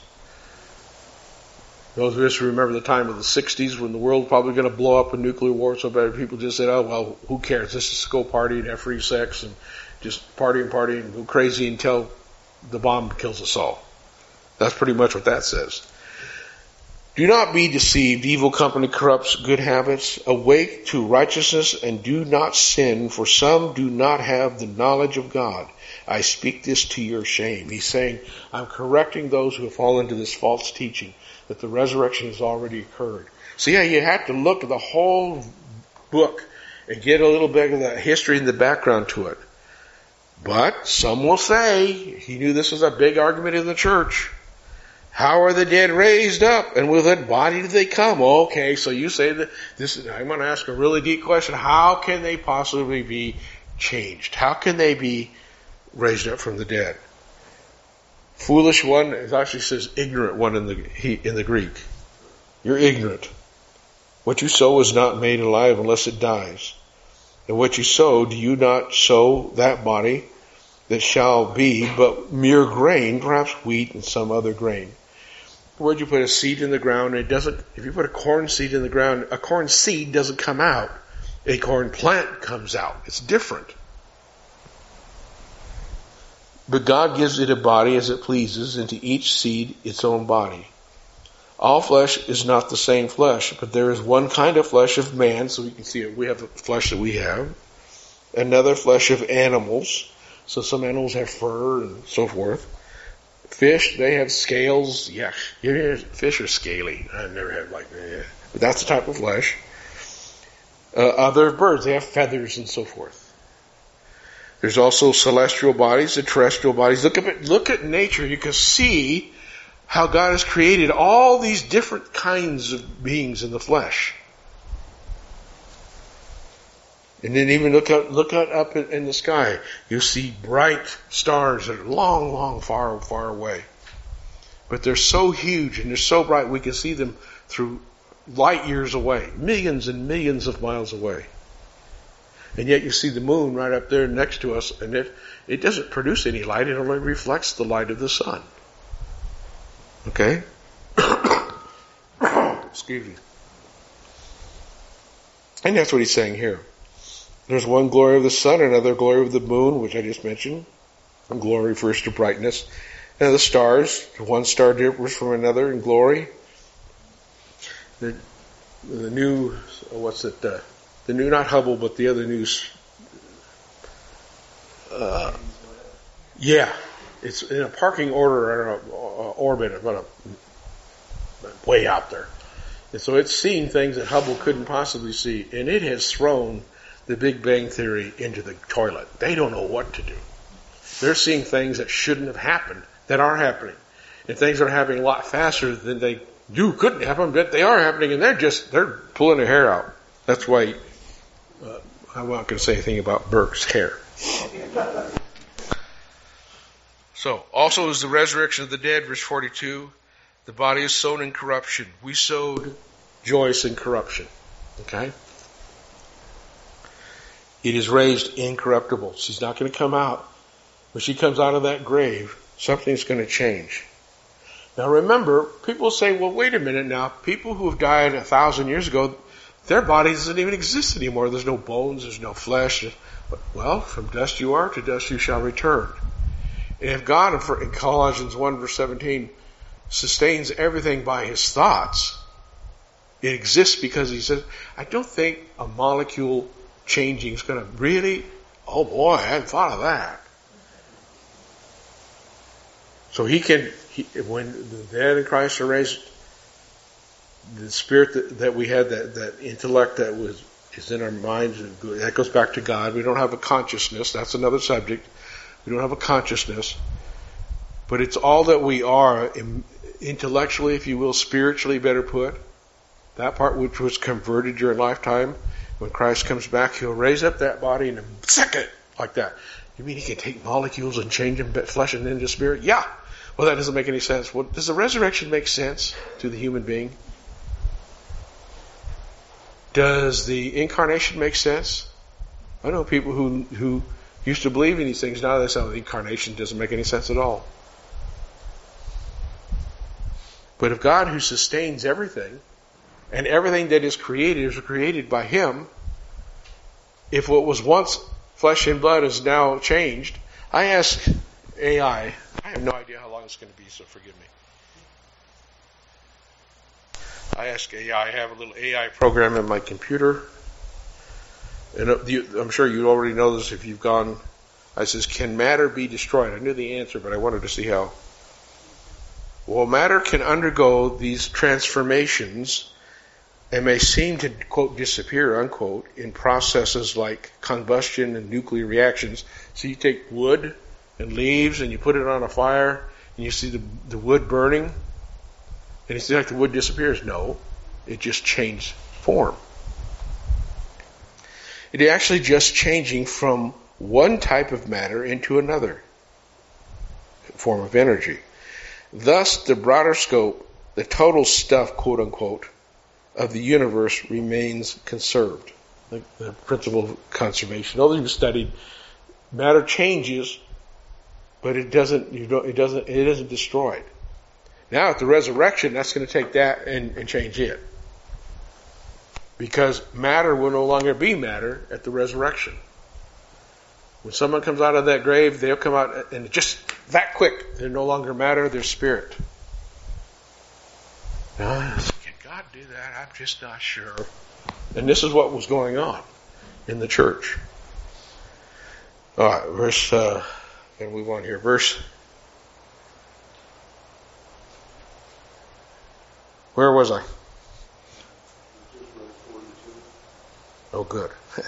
Those of us who remember the time of the sixties when the world was probably going to blow up a nuclear war, so bad people just said, oh, well, who cares? Let's just go party and have free sex and just party and party and go crazy until the bomb kills us all. That's pretty much what that says. Do not be deceived. Evil company corrupts good habits. Awake to righteousness and do not sin, for some do not have the knowledge of God. I speak this to your shame. He's saying, I'm correcting those who have fallen into this false teaching that the resurrection has already occurred. So yeah, you have to look at the whole book and get a little bit of the history and the background to it. But some will say, he knew this was a big argument in the church. How are the dead raised up? And with what body do they come? Okay, so you say that this is, I'm going to ask a really deep question. How can they possibly be changed? How can they be raised up from the dead? Foolish one, it actually says ignorant one in the in the Greek. You're ignorant. What you sow is not made alive unless it dies. And what you sow, do you not sow that body that shall be but mere grain, perhaps wheat and some other grain? Where'd you put a seed in the ground? And it doesn't. If you put a corn seed in the ground, a corn seed doesn't come out. A corn plant comes out. It's different. But God gives it a body as it pleases, and to each seed its own body. All flesh is not the same flesh, but there is one kind of flesh of man, so we can see it. We have the flesh that we have. Another flesh of animals. So some animals have fur and so forth. Fish, they have scales. Yeah, fish are scaly. I've never had like that. But that's the type of flesh. Uh, other birds, they have feathers and so forth. There's also celestial bodies and terrestrial bodies. Look at look at nature. You can see how God has created all these different kinds of beings in the flesh. And then even look up, look out up in the sky. You see bright stars that are long, long, far, far away. But they're so huge and they're so bright we can see them through light years away, millions and millions of miles away. And yet you see the moon right up there next to us, and it, it doesn't produce any light. It only reflects the light of the sun. Okay? Excuse me. And that's what he's saying here. There's one glory of the sun, another glory of the moon, which I just mentioned. And glory refers to brightness. And the stars, one star differs from another in glory. The, the new, what's it, uh, the new, not Hubble, but the other news. Uh, yeah, it's in a parking order or a, a orbit, about a, way out there. And so it's seen things that Hubble couldn't possibly see, and it has thrown the Big Bang Theory into the toilet. They don't know what to do. They're seeing things that shouldn't have happened that are happening, and things are happening a lot faster than they do couldn't happen, but they are happening, and they're just they're pulling their hair out. That's why. Uh, I'm not going to say anything about Burke's hair. So, also is the resurrection of the dead, verse forty-two. The body is sown in corruption. We sowed Joyce in corruption. Okay? It is raised incorruptible. She's not going to come out. When she comes out of that grave, something's going to change. Now remember, people say, well, wait a minute now. People who have died a thousand years ago, their body doesn't even exist anymore. There's no bones, there's no flesh. Well, from dust you are, to dust you shall return. And if God, in Colossians one verse seventeen, sustains everything by his thoughts, it exists because he says, I don't think a molecule changing is going to really, oh boy, I hadn't thought of that. So he can, he, when the dead in Christ are raised, the spirit that, that we had, that, that intellect that was is in our minds, that goes back to God. We don't have a consciousness. That's another subject. We don't have a consciousness. But it's all that we are, intellectually, if you will, spiritually, better put. That part which was converted during lifetime, when Christ comes back, he'll raise up that body in a second, like that. You mean he can take molecules and change them, flesh and into spirit? Yeah. Well, that doesn't make any sense. Well, does the resurrection make sense to the human being? Does the incarnation make sense? I know people who who used to believe in these things. Now they say, oh, the incarnation doesn't make any sense at all. But if God, who sustains everything, and everything that is created is created by Him, if what was once flesh and blood is now changed, I ask A I, I have no idea how long it's going to be, so forgive me. I ask A I, I have a little A I program in my computer, and I'm sure you already know this if you've gone. I says, can matter be destroyed? I knew the answer, but I wanted to see how. Well, matter can undergo these transformations and may seem to, quote, disappear, unquote, in processes like combustion and nuclear reactions. So you take wood and leaves and you put it on a fire and you see the, the wood burning, and it's like the wood disappears. No, it just changed form. It is actually just changing from one type of matter into another form of energy. Thus, the broader scope, the total stuff, quote unquote, of the universe remains conserved. The, the principle of conservation. Those who've studied, matter changes, but it doesn't. You don't. It doesn't. It isn't destroyed. Now, at the resurrection, that's going to take that and, and change it, because matter will no longer be matter at the resurrection. When someone comes out of that grave, they'll come out and just that quick. They're no longer matter. They're spirit. Now, can God do that? I'm just not sure. And this is what was going on in the church. All right, verse. Uh, going to move on here. Verse. Where was I? Oh, good.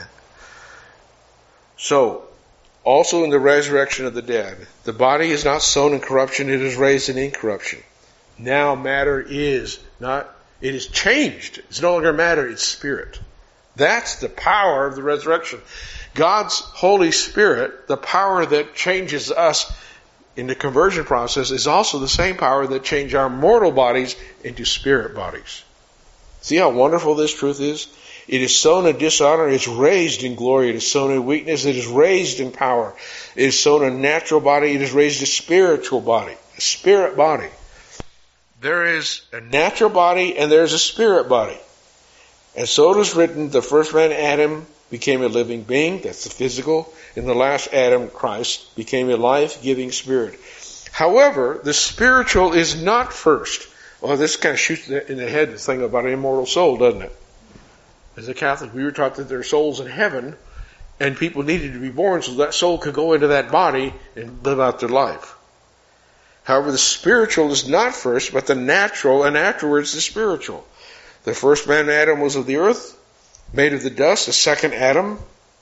So, also in the resurrection of the dead, the body is not sown in corruption, it is raised in incorruption. Now matter is not, it is changed. It's no longer matter, it's spirit. That's the power of the resurrection. God's Holy Spirit, the power that changes us in the conversion process, is also the same power that changed our mortal bodies into spirit bodies. See how wonderful this truth is? It is sown in dishonor, it is raised in glory. It is sown in weakness, it is raised in power. It is sown a natural body, it is raised a spiritual body. A spirit body. There is a natural body and there is a spirit body. And so it is written, the first man, Adam, became a living being, that's the physical, and the last Adam, Christ, became a life-giving spirit. However, the spiritual is not first. Well, this kind of shoots in the head the thing about an immortal soul, doesn't it? As a Catholic, we were taught that there are souls in heaven, and people needed to be born so that soul could go into that body and live out their life. However, the spiritual is not first, but the natural, and afterwards the spiritual. The first man, Adam, was of the earth, made of the dust. The second Adam,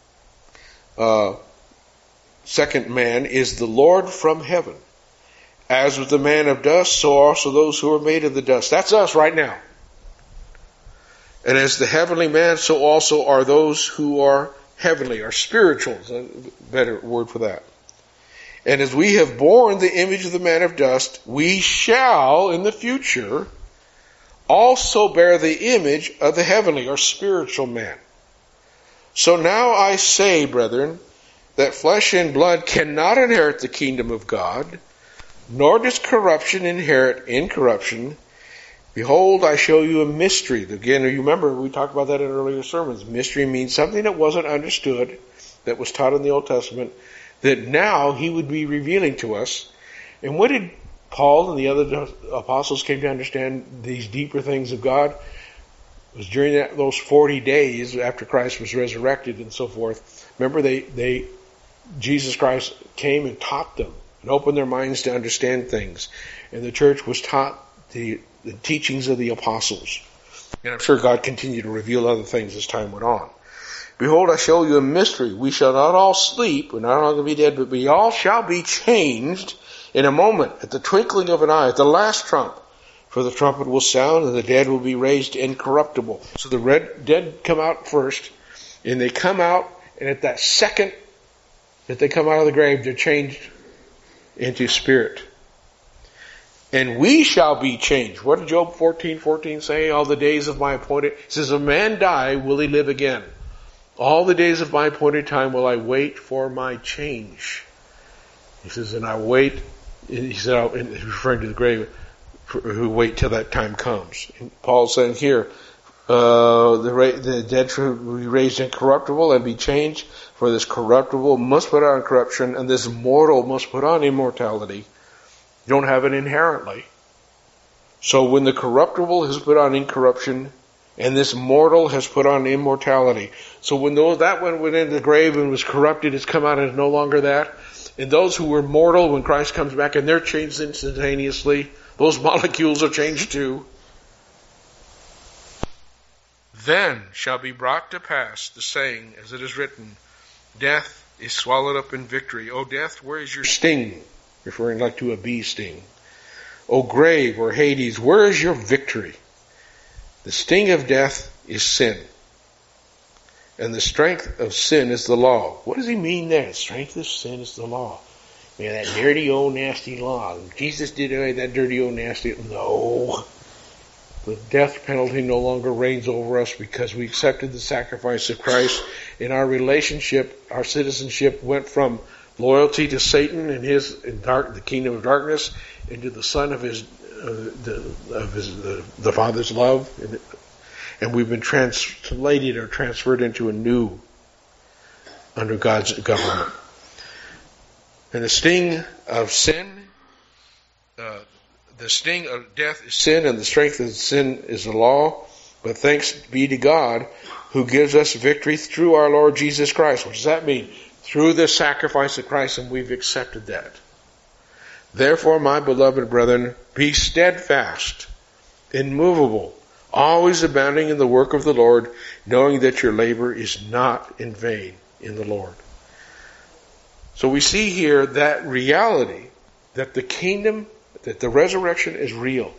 uh, second man, is the Lord from heaven. As with the man of dust, so also those who are made of the dust. That's us right now. And as the heavenly man, so also are those who are heavenly, are spiritual. Is a better word for that. And as we have borne the image of the man of dust, we shall, in the future, also bear the image of the heavenly or spiritual man. So now I say, brethren, that flesh and blood cannot inherit the kingdom of God, nor does corruption inherit incorruption. Behold, I show you a mystery. Again, you remember we talked about that in earlier sermons. Mystery means something that wasn't understood, that was taught in the Old Testament, that now he would be revealing to us. And what did Paul and the other apostles came to understand these deeper things of God? It was during that, those forty days after Christ was resurrected and so forth. Remember, they, they, Jesus Christ came and taught them and opened their minds to understand things. And the church was taught the, the teachings of the apostles. And I'm sure God continued to reveal other things as time went on. Behold, I show you a mystery. We shall not all sleep, we're not all going to be dead, but we all shall be changed in a moment, at the twinkling of an eye, at the last trump. For the trumpet will sound, and the dead will be raised incorruptible. So the red, dead come out first, and they come out, and at that second that they come out of the grave, they're changed into spirit. And we shall be changed. What did Job fourteen fourteen say? All the days of my appointed... It says, a man die, will he live again? All the days of my appointed time will I wait for my change. He says, and I wait... He said, he's referring to the grave, who wait till that time comes. And Paul's saying here, uh, the, the dead shall be raised incorruptible and be changed, for this corruptible must put on corruption, and this mortal must put on immortality. You don't have it inherently. So when the corruptible has put on incorruption, and this mortal has put on immortality. So when those, that one went into the grave and was corrupted, it's come out and is no longer that. And those who were mortal, when Christ comes back, and they're changed instantaneously, those molecules are changed too. Then shall be brought to pass the saying, as it is written, death is swallowed up in victory. O death, where is your sting? Referring like to a bee sting. O grave, or Hades, where is your victory? The sting of death is sin. And the strength of sin is the law. What does he mean there? The strength of sin is the law. Man, that dirty old nasty law. Jesus did away that dirty old nasty... No. The death penalty no longer reigns over us because we accepted the sacrifice of Christ. In our relationship, our citizenship went from loyalty to Satan and his in dark, the kingdom of darkness, into the Son of his, uh, the, of his the, the Father's love. And, and we've been translated or transferred into a new, under God's government. And the sting of sin, uh, the sting of death is sin, and the strength of sin is the law. But thanks be to God who gives us victory through our Lord Jesus Christ. What does that mean? Through the sacrifice of Christ, and we've accepted that. Therefore, my beloved brethren, be steadfast, immovable, always abounding in the work of the Lord, knowing that your labor is not in vain in the Lord. So we see here that reality, that the kingdom, that the resurrection is real.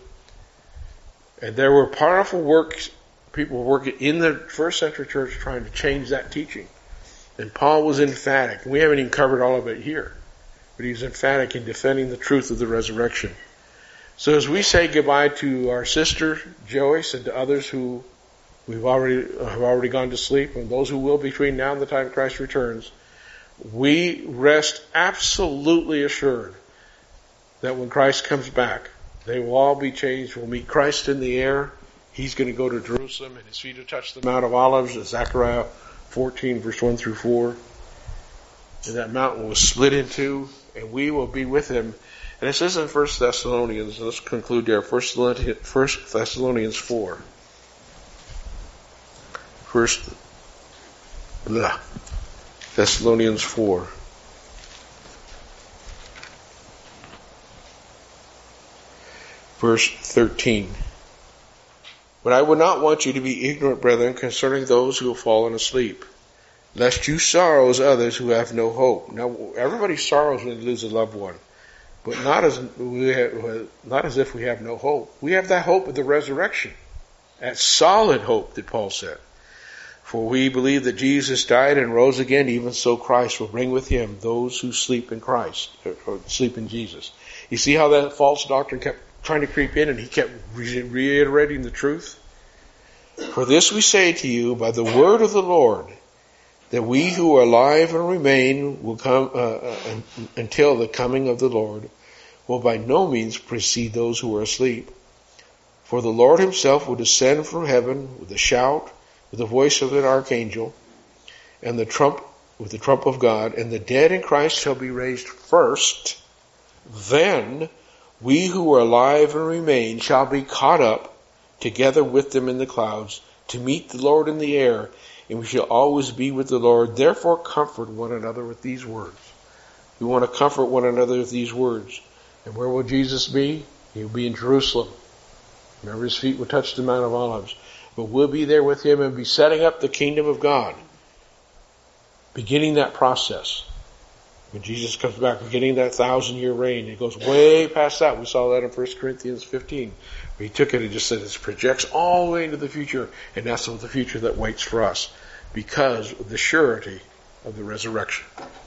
And there were powerful works, people were working in the first century church trying to change that teaching. And Paul was emphatic. We haven't even covered all of it here. But he's emphatic in defending the truth of the resurrection. So as we say goodbye to our sister Joyce and to others who we've already have already gone to sleep, and those who will between now and the time Christ returns, we rest absolutely assured that when Christ comes back, they will all be changed. We'll meet Christ in the air. He's going to go to Jerusalem, and his feet will touch the Mount of Olives, Zechariah fourteen, verse one through four. And that mountain was split in two, and we will be with him. And it says in First Thessalonians, let's conclude there, First Thessalonians four. First Thessalonians four. Verse thirteen. But I would not want you to be ignorant, brethren, concerning those who have fallen asleep, lest you sorrow as others who have no hope. Now, everybody sorrows when they lose a loved one, but not as we have, not as if we have no hope. We have that hope of the resurrection, that solid hope that Paul said. For we believe that Jesus died and rose again, even so Christ will bring with him those who sleep in Christ, or sleep in Jesus. You see how that false doctrine kept trying to creep in, and he kept reiterating the truth? For this we say to you by the word of the Lord, that we who are alive and remain will come uh, uh, until the coming of the Lord will by no means precede those who are asleep. For the Lord himself will descend from heaven with a shout, with the voice of an archangel, and the trump with the trump of God, and the dead in Christ shall be raised first. Then we who are alive and remain shall be caught up together with them in the clouds to meet the Lord in the air, and we shall always be with the Lord. Therefore comfort one another with these words. We want to comfort one another with these words. And where will Jesus be? He'll be in Jerusalem. Remember, his feet will touch the Mount of Olives. But we'll be there with him and be setting up the kingdom of God. Beginning that process. When Jesus comes back, beginning that thousand year reign, it goes way past that. We saw that in First Corinthians fifteen. He took it and just said it projects all the way into the future, and that's the future that waits for us because of the surety of the resurrection.